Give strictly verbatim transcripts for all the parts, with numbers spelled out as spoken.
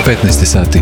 petnaest sati.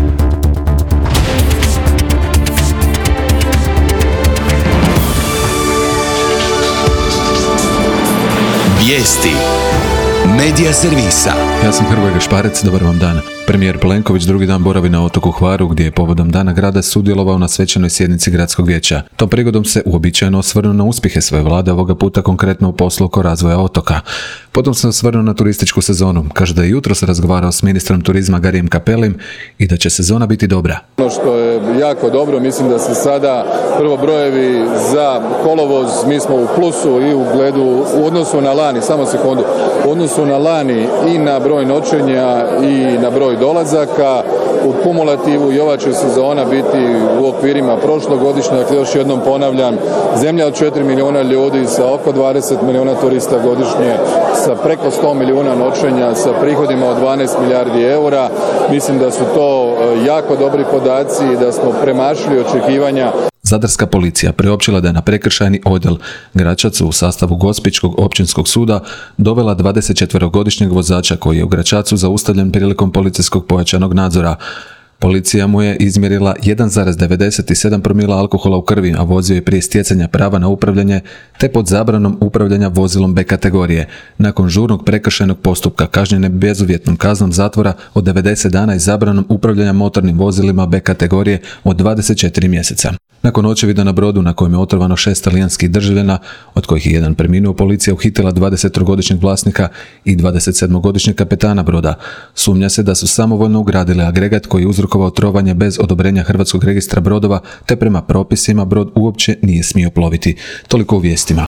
Vijesti Medija servisa. Ja sam Hrvoje Gašparec, dobar vam dan. Premijer Plenković drugi dan boravi na otoku Hvaru, gdje je povodom Dana grada sudjelovao na svečanoj sjednici gradskog vijeća. Tom prigodom se uobičajeno osvrnuo na uspjehe svoje vlade, ovoga puta konkretno u poslu oko razvoja otoka. Potom se osvrnuo na turističku sezonu. Kaže da je jutros razgovarao s ministrom turizma Garijem Cappellim i da će sezona biti dobra. Ono što je jako dobro, mislim da se sada prvo brojevi za kolovoz, mi smo u plusu i u gledu u odnosu na lani, samo sekundu, u odnosu na lani i na broj noćenja i na broj dolazaka. U kumulativu i ova će sezona biti u okvirima prošlogodišnje, dakle još jednom ponavljam, zemlja od četiri milijuna ljudi sa oko dvadeset milijuna turista godišnje, sa preko sto milijuna noćenja, sa prihodima od dvanaest milijardi eura. Mislim da su to jako dobri podaci i da smo premašili očekivanja. Zadarska policija priopćila da je na prekršajni odjel Gračacu u sastavu Gospićkog općinskog suda dovela dvadesetčetverogodišnjeg vozača koji je u Gračacu zaustavljen prilikom policijskog pojačanog nadzora. Policija mu je izmjerila jedan zarez devedeset sedam promila alkohola u krvi, a vozio je prije stjecanja prava na upravljanje te pod zabranom upravljanja vozilom B kategorije. Nakon žurnog prekršajnog postupka kažnjen je bezuvjetnom kaznom zatvora od devedeset dana i zabranom upravljanja motornim vozilima B kategorije od dvadeset četiri mjeseca. Nakon očevida na brodu na kojem je otrovano šest talijanskih državljana, od kojih je jedan preminuo, policija uhitila dvadesettrogodišnjeg vlasnika i dvadesetsedmogodišnjeg kapetana broda. Sumnja se da su samovoljno ugradili agregat koji je uzrokovao trovanje bez odobrenja Hrvatskog registra brodova, te prema propisima brod uopće nije smio ploviti. Toliko u vijestima.